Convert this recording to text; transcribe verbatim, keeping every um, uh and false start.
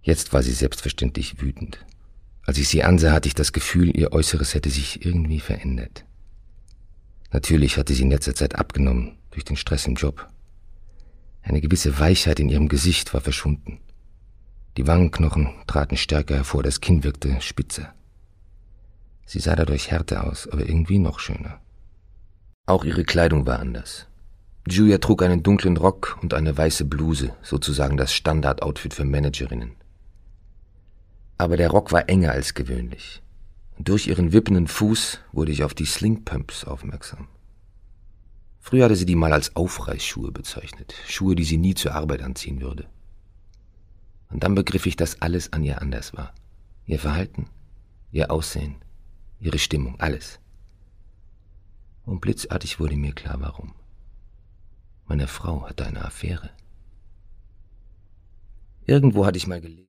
Jetzt war sie selbstverständlich wütend. Als ich sie ansah, hatte ich das Gefühl, ihr Äußeres hätte sich irgendwie verändert. Natürlich hatte sie in letzter Zeit abgenommen, durch den Stress im Job. Eine gewisse Weichheit in ihrem Gesicht war verschwunden. Die Wangenknochen traten stärker hervor, das Kinn wirkte spitzer. Sie sah dadurch härter aus, aber irgendwie noch schöner. Auch ihre Kleidung war anders. Julia trug einen dunklen Rock und eine weiße Bluse, sozusagen das Standardoutfit für Managerinnen. Aber der Rock war enger als gewöhnlich. Und durch ihren wippenden Fuß wurde ich auf die Slingpumps aufmerksam. Früher hatte sie die mal als Aufreißschuhe bezeichnet, Schuhe, die sie nie zur Arbeit anziehen würde. Und dann begriff ich, dass alles an ihr anders war. Ihr Verhalten, ihr Aussehen, ihre Stimmung, alles. Und blitzartig wurde mir klar, warum. Meine Frau hatte eine Affäre. Irgendwo hatte ich mal gelesen,